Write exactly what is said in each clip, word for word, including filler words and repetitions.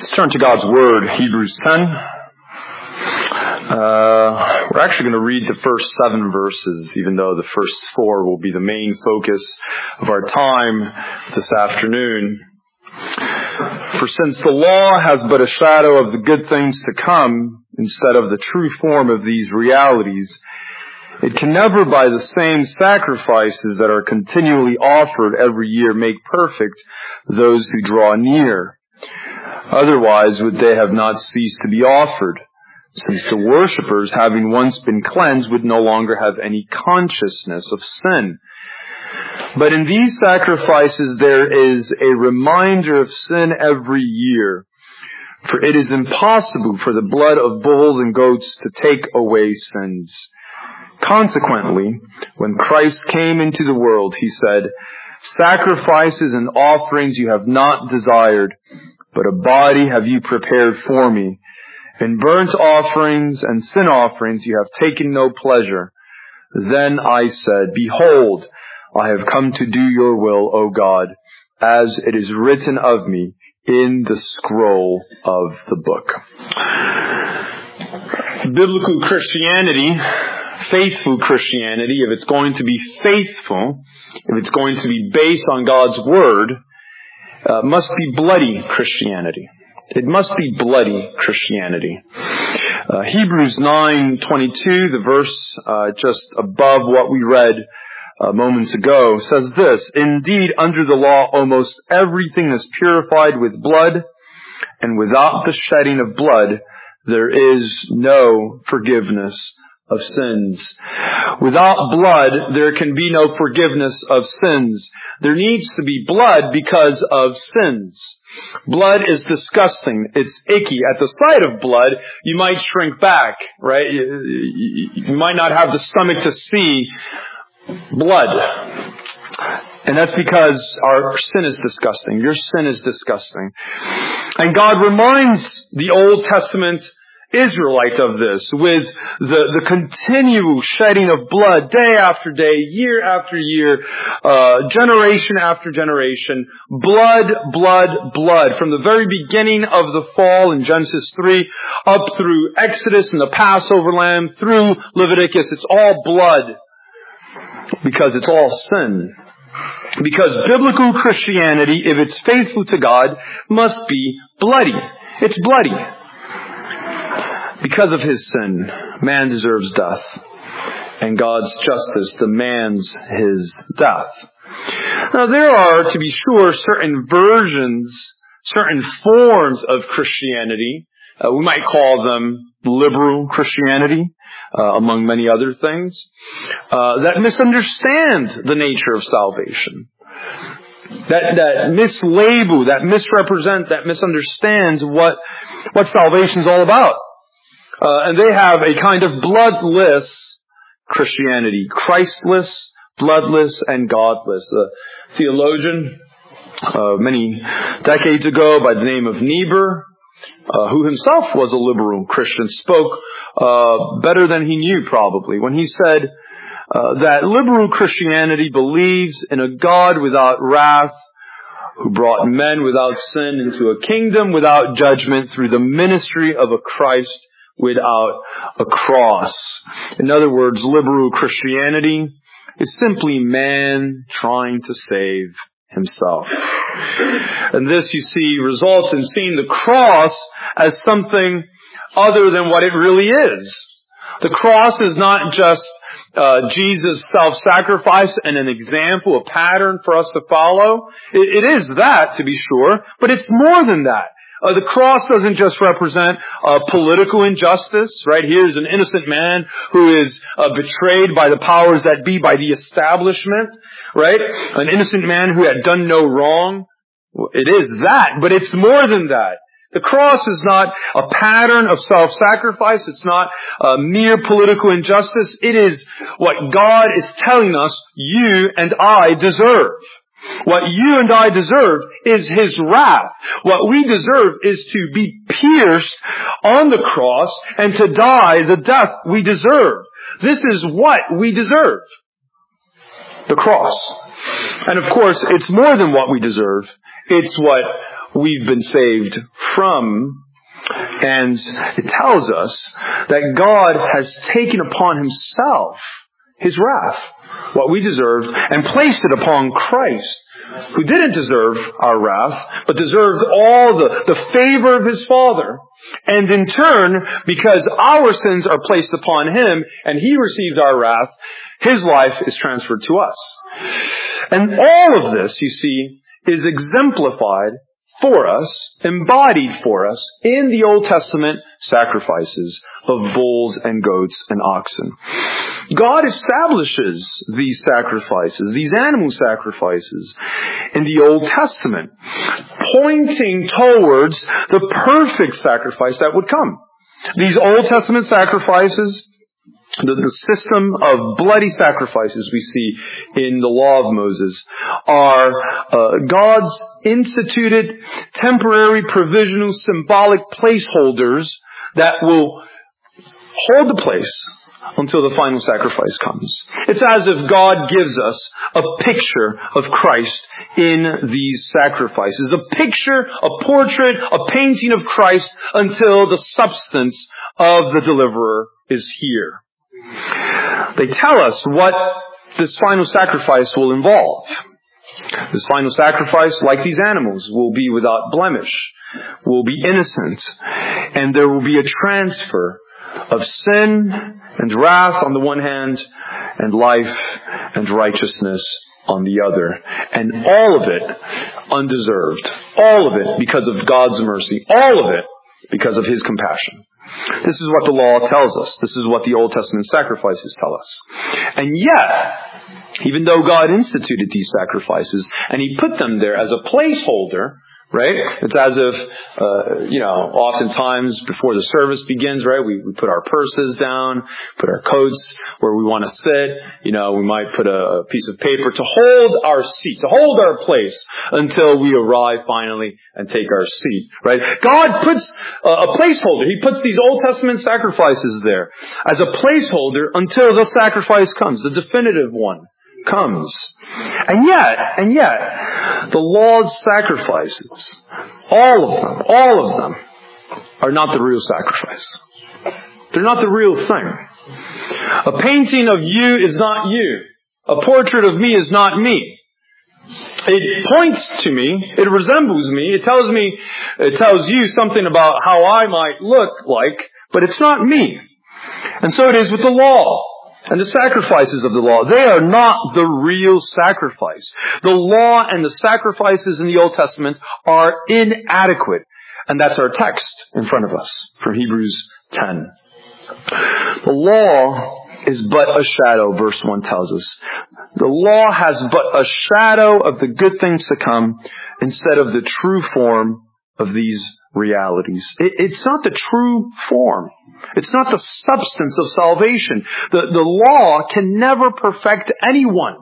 Let's turn to God's Word, Hebrews ten. Uh, we're actually going to read the first seven verses, even though the first four will be the main focus of our time this afternoon. For since the law has but a shadow of the good things to come, instead of the true form of these realities, it can never by the same sacrifices that are continually offered every year make perfect those who draw near. Otherwise would they have not ceased to be offered, since the worshippers, having once been cleansed, would no longer have any consciousness of sin. But in these sacrifices there is a reminder of sin every year. For it is impossible for the blood of bulls and goats to take away sins. Consequently, when Christ came into the world, he said, "Sacrifices and offerings you have not desired, but a body have you prepared for me. In burnt offerings and sin offerings you have taken no pleasure. Then I said, Behold, I have come to do your will, O God, as it is written of me in the scroll of the book." Biblical Christianity, faithful Christianity, if it's going to be faithful, if it's going to be based on God's Word, Uh, must be bloody Christianity. It must be bloody Christianity. Uh, Hebrews nine twenty-two, the verse uh, just above what we read uh, moments ago, says this, "Indeed, under the law, almost everything is purified with blood, and without the shedding of blood, there is no forgiveness of sins." Without blood, there can be no forgiveness of sins. There needs to be blood because of sins. Blood is disgusting. It's icky. At the sight of blood, you might shrink back, right? You might not have the stomach to see blood. And that's because our sin is disgusting. Your sin is disgusting. And God reminds the Old Testament Israelite of this with the, the continual shedding of blood day after day, year after year, uh, generation after generation. Blood, blood, blood. From the very beginning of the fall in Genesis three up through Exodus and the Passover lamb through Leviticus, it's all blood because it's all sin. Because biblical Christianity, if it's faithful to God, must be bloody. It's bloody. Because of his sin, man deserves death, and God's justice demands his death. Now, there are, to be sure, certain versions, certain forms of Christianity. Uh, we might call them liberal Christianity, uh, among many other things, uh, that misunderstand the nature of salvation. That, that mislabel, that misrepresent, that misunderstands what, what salvation is all about. Uh, and they have a kind of bloodless Christianity. Christless, bloodless, and godless. A theologian uh, many decades ago by the name of Niebuhr, uh, who himself was a liberal Christian, spoke uh, better than he knew probably when he said uh, that liberal Christianity believes in a God without wrath, who brought men without sin into a kingdom without judgment through the ministry of a Christ without a cross. In other words, liberal Christianity is simply man trying to save himself. And this, you see, results in seeing the cross as something other than what it really is. The cross is not just uh, Jesus' self-sacrifice and an example, a pattern for us to follow. It, it is that, to be sure, but it's more than that. Uh, the cross doesn't just represent uh, political injustice, right? Here's an innocent man who is uh, betrayed by the powers that be, by the establishment, right? An innocent man who had done no wrong. Well, it is that, but it's more than that. The cross is not a pattern of self-sacrifice. It's not uh, mere political injustice. It is what God is telling us you and I deserve. What you and I deserve is his wrath. What we deserve is to be pierced on the cross and to die the death we deserve. This is what we deserve. The cross. And of course, it's more than what we deserve. It's what we've been saved from. And it tells us that God has taken upon himself his wrath, what we deserved, and placed it upon Christ, who didn't deserve our wrath, but deserved all the, the favor of his Father. And in turn, because our sins are placed upon him and he receives our wrath, his life is transferred to us. And all of this, you see, is exemplified for us, embodied for us in the Old Testament sacrifices of bulls and goats and oxen. God establishes these sacrifices, these animal sacrifices in the Old Testament, pointing towards the perfect sacrifice that would come. These Old Testament sacrifices, The, the system of bloody sacrifices we see in the law of Moses are uh, God's instituted temporary, provisional, symbolic placeholders that will hold the place until the final sacrifice comes. It's as if God gives us a picture of Christ in these sacrifices. A picture, a portrait, a painting of Christ until the substance of the deliverer is here. They tell us what this final sacrifice will involve. This final sacrifice, like these animals, will be without blemish, will be innocent, and there will be a transfer of sin and wrath on the one hand, and life and righteousness on the other. And all of it undeserved. All of it because of God's mercy. All of it because of his compassion. This is what the law tells us. This is what the Old Testament sacrifices tell us. And yet, even though God instituted these sacrifices, and he put them there as a placeholder, right? It's as if, uh, you know, oftentimes before the service begins, right, we, we put our purses down, put our coats where we want to sit. You know, we might put a, a piece of paper to hold our seat, to hold our place until we arrive finally and take our seat, right? God puts a, a placeholder. He puts these Old Testament sacrifices there as a placeholder until the sacrifice comes, the definitive one comes. And yet, and yet, the law's sacrifices, all of them, all of them, are not the real sacrifice. They're not the real thing. A painting of you is not you. A portrait of me is not me. It points to me, it resembles me, it tells me, it tells you something about how I might look like, but it's not me. And so it is with the law. And the sacrifices of the law, they are not the real sacrifice. The law and the sacrifices in the Old Testament are inadequate. And that's our text in front of us from Hebrews ten. The law is but a shadow, verse one tells us. The law has but a shadow of the good things to come instead of the true form of these realities. It, it's not the true form. It's not the substance of salvation. The, the law can never perfect anyone.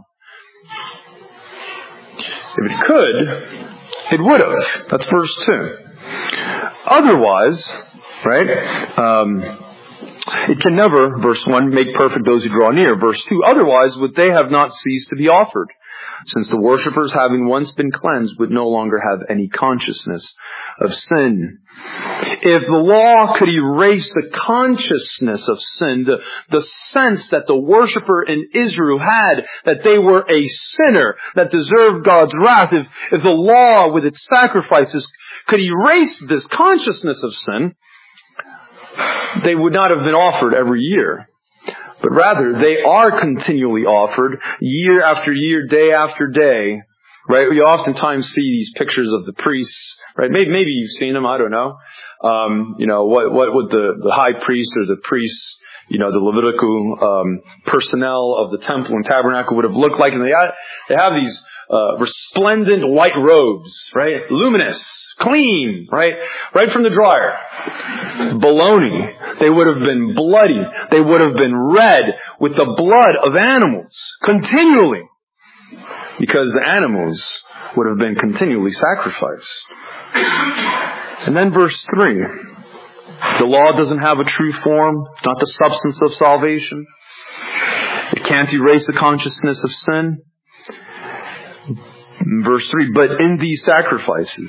If it could, it would have. That's verse two. Otherwise, right, um, it can never, verse one, make perfect those who draw near. Verse two, otherwise would they have not ceased to be offered, since the worshippers, having once been cleansed, would no longer have any consciousness of sin. If the law could erase the consciousness of sin, the, the sense that the worshipper in Israel had that they were a sinner that deserved God's wrath, if, if the law with its sacrifices could erase this consciousness of sin, they would not have been offered every year. But rather, they are continually offered year after year, day after day. Right? We oftentimes see these pictures of the priests. Right? Maybe, maybe you've seen them. I don't know. Um, you know, what, what would the, the high priest or the priests, you know, the Levitical um, personnel of the temple and tabernacle would have looked like? And they have, they have these uh, resplendent white robes, right? Luminous, clean, right? Right from the dryer. Baloney. They would have been bloody. They would have been red with the blood of animals continually, because the animals would have been continually sacrificed. And then verse three. The law doesn't have a true form. It's not the substance of salvation. It can't erase the consciousness of sin. Verse three, but in these sacrifices,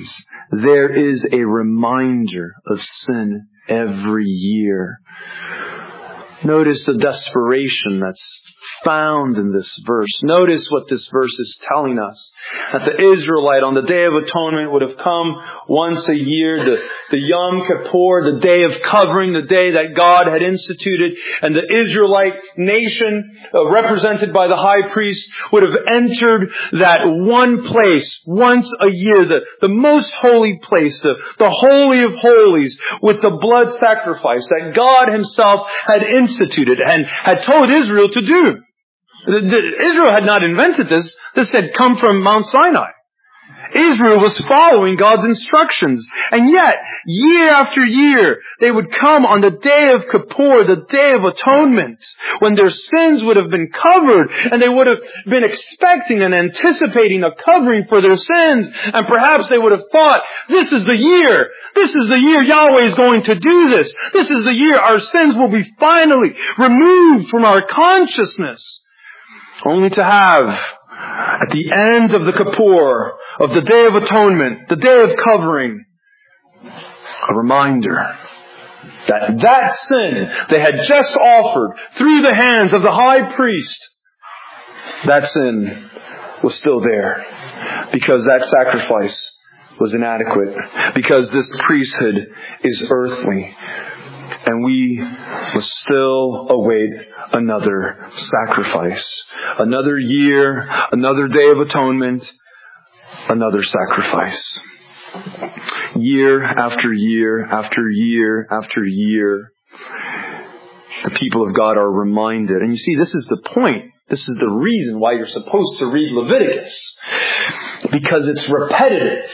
there is a reminder of sin every year. Notice the desperation that's found in this verse. Notice what this verse is telling us. That the Israelite on the Day of Atonement would have come once a year, the, the Yom Kippur, the Day of Covering, the day that God had instituted, and the Israelite nation, uh, represented by the high priest, would have entered that one place once a year, the, the most holy place, the, the Holy of Holies, with the blood sacrifice that God Himself had instituted and had told Israel to do. Israel had not invented this. This had come from Mount Sinai. Israel was following God's instructions. And yet, year after year, they would come on the Day of Kippur, the Day of Atonement, when their sins would have been covered, and they would have been expecting and anticipating a covering for their sins. And perhaps they would have thought, this is the year. This is the year Yahweh is going to do this. This is the year our sins will be finally removed from our consciousness. Only to have, at the end of the Kippur, of the Day of Atonement, the Day of Covering, a reminder that that sin they had just offered through the hands of the high priest, that sin was still there, because that sacrifice was inadequate, because this priesthood is earthly, and we must still await another sacrifice. Another year, another Day of Atonement, another sacrifice. Year after year after year after year, the people of God are reminded. And you see, this is the point. This is the reason why you're supposed to read Leviticus. Because it's repetitive.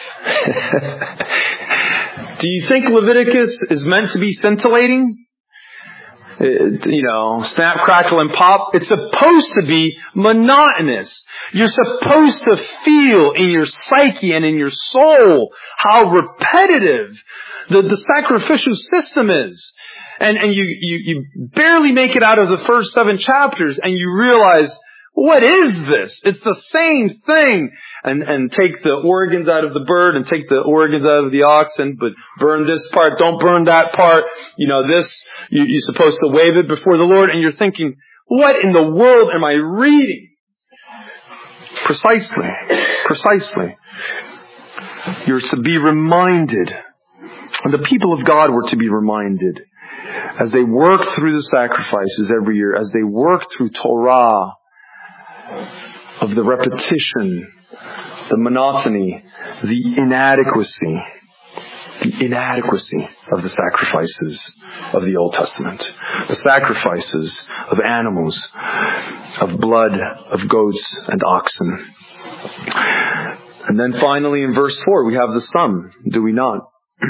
Do you think Leviticus is meant to be scintillating? It, you know, snap, crackle, and pop. It's supposed to be monotonous. You're supposed to feel in your psyche and in your soul how repetitive the, the sacrificial system is. And, and you, you, you barely make it out of the first seven chapters, and you realize, what is this? It's the same thing. And, and take the organs out of the bird and take the organs out of the oxen, but burn this part, don't burn that part. You know, this, you, you're supposed to wave it before the Lord, and you're thinking, what in the world am I reading? Precisely. Precisely. You're to be reminded, and the people of God were to be reminded, as they worked through the sacrifices every year, as they worked through Torah, of the repetition, the monotony, the inadequacy, the inadequacy of the sacrifices of the Old Testament. The sacrifices of animals, of blood, of goats and oxen. And then finally in verse four we have the sum, do we not?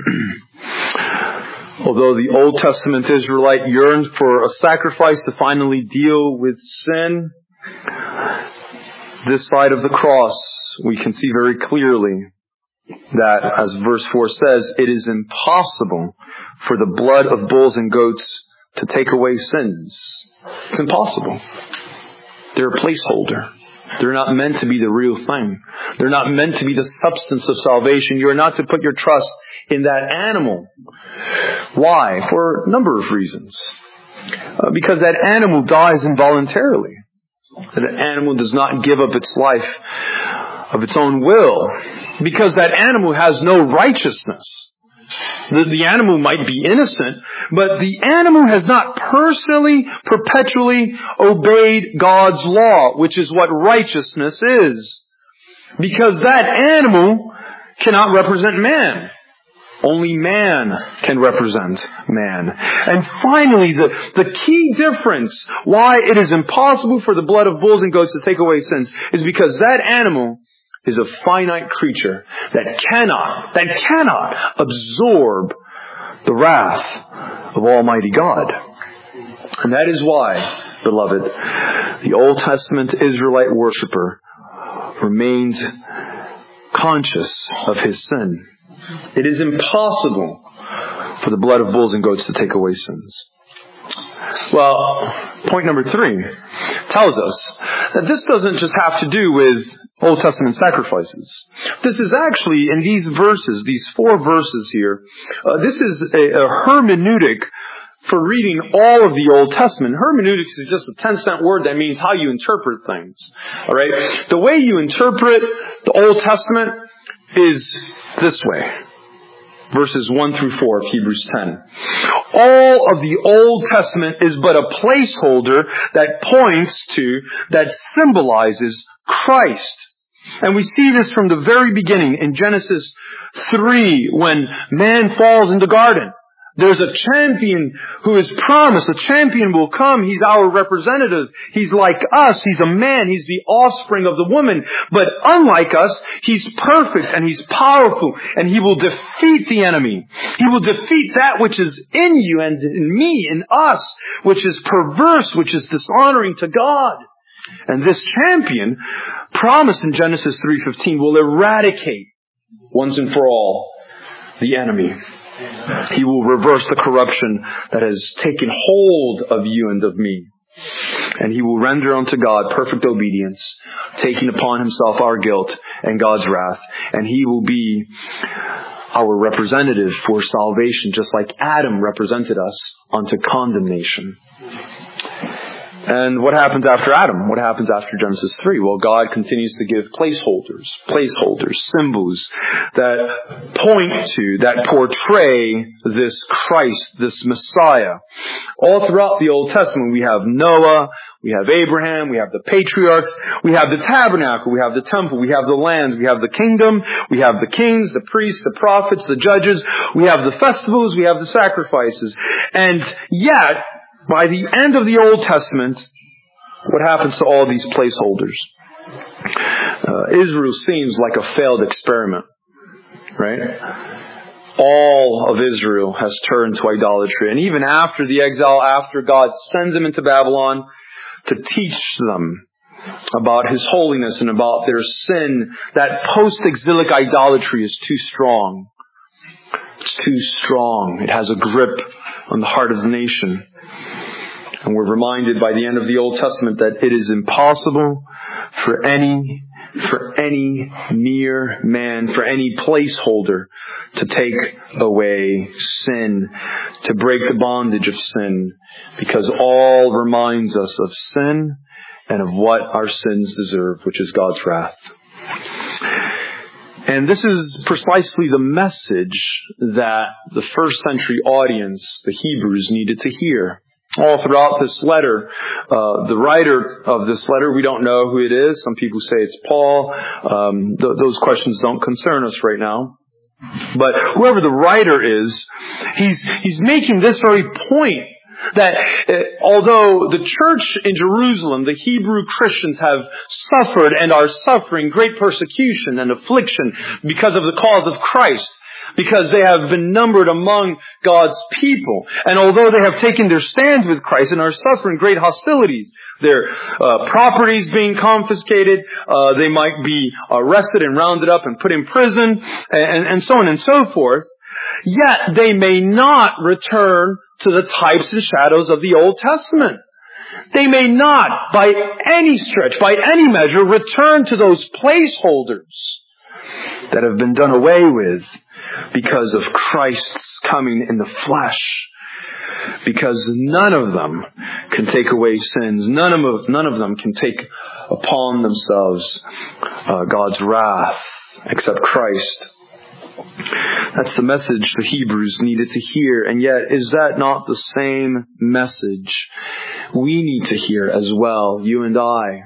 Although the Old Testament Israelite yearned for a sacrifice to finally deal with sin, this side of the cross, we can see very clearly that, as verse four says, it is impossible for the blood of bulls and goats to take away sins. It's impossible. They're a placeholder. They're not meant to be the real thing. They're not meant to be the substance of salvation. You are not to put your trust in that animal. Why? For a number of reasons. Uh, because that animal dies involuntarily. That animal does not give up its life of its own will. Because that animal has no righteousness. The, the animal might be innocent, but the animal has not personally, perpetually obeyed God's law, which is what righteousness is. Because that animal cannot represent man. Only man can represent man. And finally, the, the key difference why it is impossible for the blood of bulls and goats to take away sins is because that animal is a finite creature that cannot, that cannot absorb the wrath of Almighty God. And that is why, beloved, the Old Testament Israelite worshiper remained conscious of his sin. It is impossible for the blood of bulls and goats to take away sins. Well, point number three. tells us that this doesn't just have to do with Old Testament sacrifices. This is actually, in these verses, these four verses here, uh, this is a, a hermeneutic for reading all of the Old Testament. Hermeneutics is just a ten-cent word that means how you interpret things. All right? The way you interpret the Old Testament is this way. Verses one through four of Hebrews ten. All of the Old Testament is but a placeholder that points to, that symbolizes Christ. And we see this from the very beginning in Genesis three, when man falls in the garden. There's a champion who is promised. A champion will come. He's our representative. He's like us. He's a man. He's the offspring of the woman. But unlike us, he's perfect and he's powerful. And he will defeat the enemy. He will defeat that which is in you and in me, in us, which is perverse, which is dishonoring to God. And this champion, promised in Genesis three fifteen, will eradicate once and for all the enemy. He will reverse the corruption that has taken hold of you and of me. And He will render unto God perfect obedience, taking upon Himself our guilt and God's wrath. And He will be our representative for salvation, just like Adam represented us unto condemnation. And what happens after Adam? What happens after Genesis three? Well, God continues to give placeholders, placeholders, symbols that point to, that portray this Christ, this Messiah. All throughout the Old Testament, we have Noah, we have Abraham, we have the patriarchs, we have the tabernacle, we have the temple, we have the land, we have the kingdom, we have the kings, the priests, the prophets, the judges, we have the festivals, we have the sacrifices. And yet, by the end of the Old Testament, what happens to all these placeholders? Uh, Israel seems like a failed experiment, right? All of Israel has turned to idolatry. And even after the exile, after God sends them into Babylon to teach them about His holiness and about their sin, that post-exilic idolatry is too strong. It's too strong. It has a grip on the heart of the nation. And we're reminded by the end of the Old Testament that it is impossible for any, for any mere man, for any placeholder to take away sin, to break the bondage of sin, because all reminds us of sin and of what our sins deserve, which is God's wrath. And this is precisely the message that the first century audience, the Hebrews, needed to hear. All throughout this letter, uh, the writer of this letter, we don't know who it is. Some people say it's Paul. Um, th- those questions don't concern us right now. But whoever the writer is, he's he's making this very point that uh, although the church in Jerusalem, the Hebrew Christians, have suffered and are suffering great persecution and affliction because of the cause of Christ, because they have been numbered among God's people. And although they have taken their stand with Christ and are suffering great hostilities, their uh, properties being confiscated, uh, they might be arrested and rounded up and put in prison, and, and so on and so forth, yet they may not return to the types and shadows of the Old Testament. They may not, by any stretch, by any measure, return to those placeholders that have been done away with because of Christ's coming in the flesh. Because none of them can take away sins. None of, none of them can take upon themselves uh, God's wrath except Christ. That's the message the Hebrews needed to hear. And yet, is that not the same message we need to hear as well, you and I?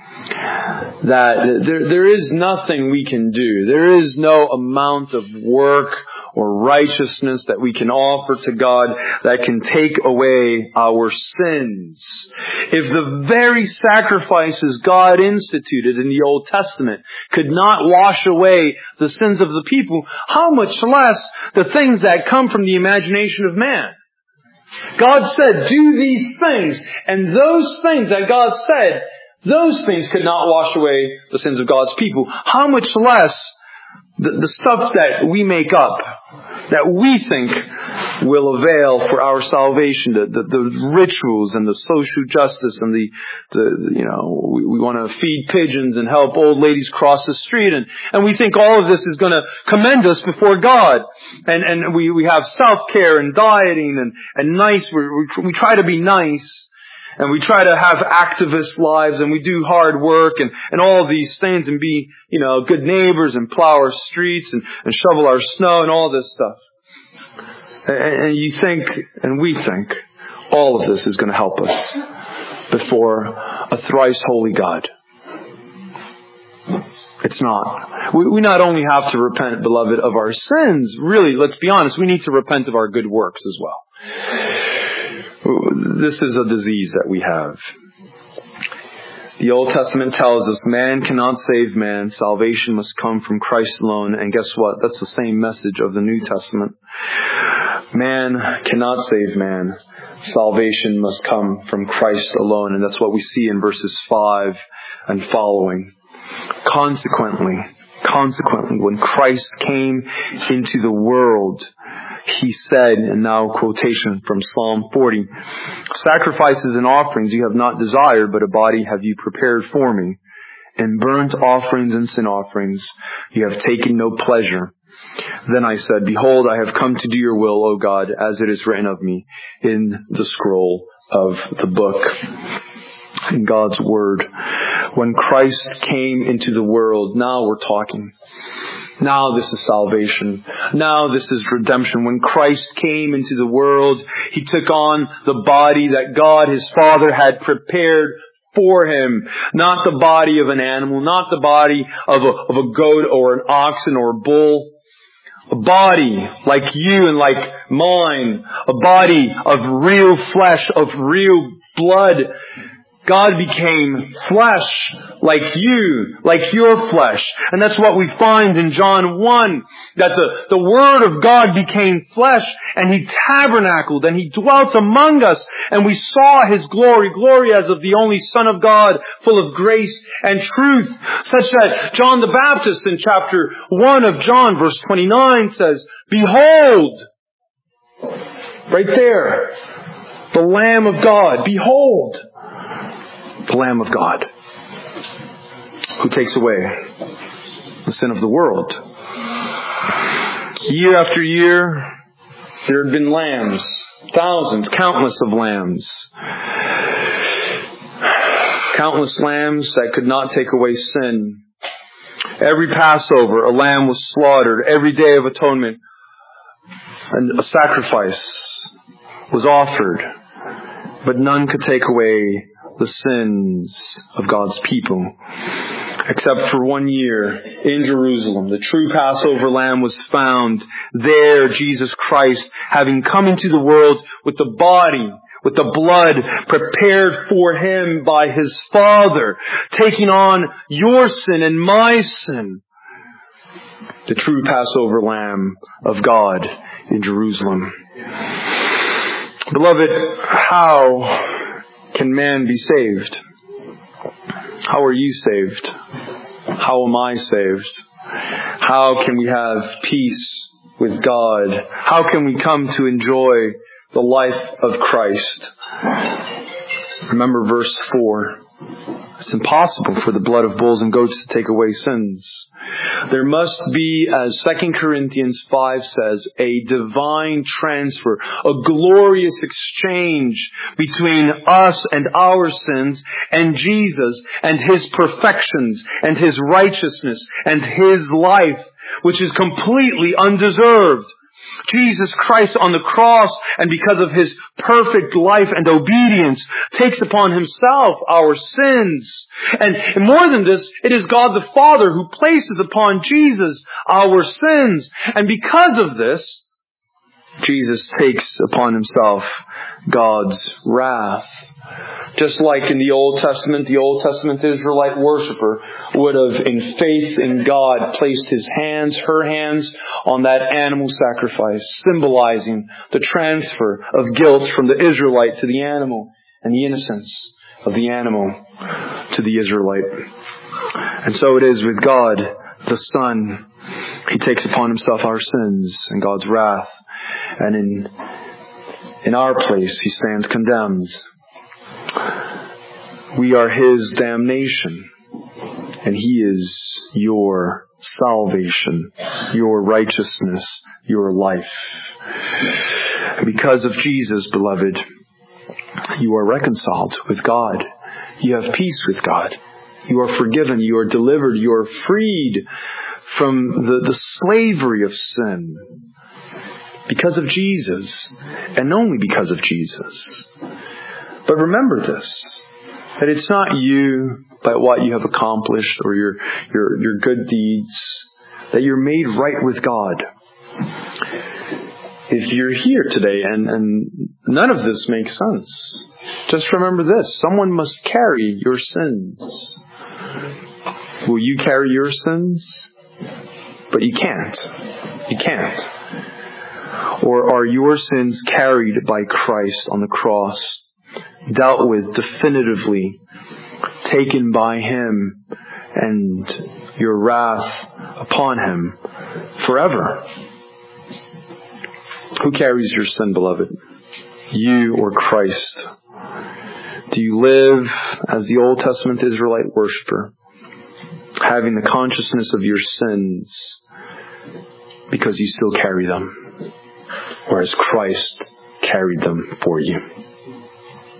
That there, there is nothing we can do. There is no amount of work or righteousness that we can offer to God that can take away our sins. If the very sacrifices God instituted in the Old Testament could not wash away the sins of the people, how much less the things that come from the imagination of man? God said, do these things, and those things that God said, those things could not wash away the sins of God's people. How much less the, the stuff that we make up, that we think will avail for our salvation, the, the, the rituals and the social justice and the, the you know, we, we want to feed pigeons and help old ladies cross the street, and, and we think all of this is going to commend us before God. And, and we, we have self-care and dieting and, and nice, we, we try to be nice. And we try to have activist lives, and we do hard work and, and all of these things, and be, you know, good neighbors and plow our streets and, and shovel our snow and all this stuff. And, and you think, and we think, all of this is going to help us before a thrice holy God. It's not. We, we not only have to repent, beloved, of our sins. Really, let's be honest, we need to repent of our good works as well. This is a disease that we have. The Old Testament tells us man cannot save man. Salvation must come from Christ alone. And guess what? That's the same message of the New Testament. Man cannot save man. Salvation must come from Christ alone. And that's what we see in verses five and following. Consequently, consequently, when Christ came into the world, He said, and now quotation from Psalm forty, sacrifices and offerings you have not desired, but a body have you prepared for me. In burnt offerings and sin offerings you have taken no pleasure. Then I said, behold, I have come to do your will, O God, as it is written of me in the scroll of the book. In God's Word. When Christ came into the world, now we're talking. Now this is salvation. Now this is redemption. When Christ came into the world, He took on the body that God, His Father, had prepared for Him. Not the body of an animal, not the body of a, of a goat or an oxen or a bull. A body like you and like mine. A body of real flesh, of real blood. God became flesh like you, like your flesh. And that's what we find in John one, that the, the Word of God became flesh, and He tabernacled, and He dwelt among us, and we saw His glory, glory as of the only Son of God, full of grace and truth, such that John the Baptist in chapter one of John, verse twenty-nine says, behold, right there, the Lamb of God, behold, the Lamb of God, who takes away the sin of the world. Year after year, there had been lambs, thousands, countless of lambs. Countless lambs that could not take away sin. Every Passover, a lamb was slaughtered. Every Day of Atonement, and a sacrifice was offered. But none could take away the sins of God's people. Except for one year in Jerusalem, the true Passover lamb was found there, Jesus Christ, having come into the world with the body, with the blood prepared for Him by His Father, taking on your sin and my sin. The true Passover lamb of God in Jerusalem. Beloved, how can man be saved? How are you saved? How am I saved? How can we have peace with God? How can we come to enjoy the life of Christ? Remember verse four. It's impossible for the blood of bulls and goats to take away sins. There must be, as Second Corinthians five says, a divine transfer, a glorious exchange between us and our sins and Jesus and His perfections and His righteousness and His life, which is completely undeserved. Jesus Christ on the cross, and because of His perfect life and obedience, takes upon Himself our sins. And more than this, it is God the Father who places upon Jesus our sins. And because of this, Jesus takes upon Himself God's wrath. Just like in the Old Testament, the Old Testament Israelite worshiper would have, in faith in God, placed his hands, her hands, on that animal sacrifice, symbolizing the transfer of guilt from the Israelite to the animal, and the innocence of the animal to the Israelite. And so it is with God, the Son. He takes upon himself our sins and God's wrath. And in, in our place, he stands condemned. We are his damnation. And he is your salvation, your righteousness, your life. Because of Jesus, beloved, you are reconciled with God. You have peace with God. You are forgiven. You are delivered. You are freed from the, the slavery of sin. Because of Jesus. And only because of Jesus. But remember this, that it's not you by what you have accomplished or your, your, your good deeds, that you're made right with God. If you're here today and, and none of this makes sense, just remember this. Someone must carry your sins. Will you carry your sins? But you can't. You can't. Or are your sins carried by Christ on the cross, dealt with definitively, taken by him, and your wrath upon him forever? Who carries your sin, beloved? You or Christ? Do you live as the Old Testament Israelite worshiper, having the consciousness of your sins because you still carry them, whereas Christ carried them for you?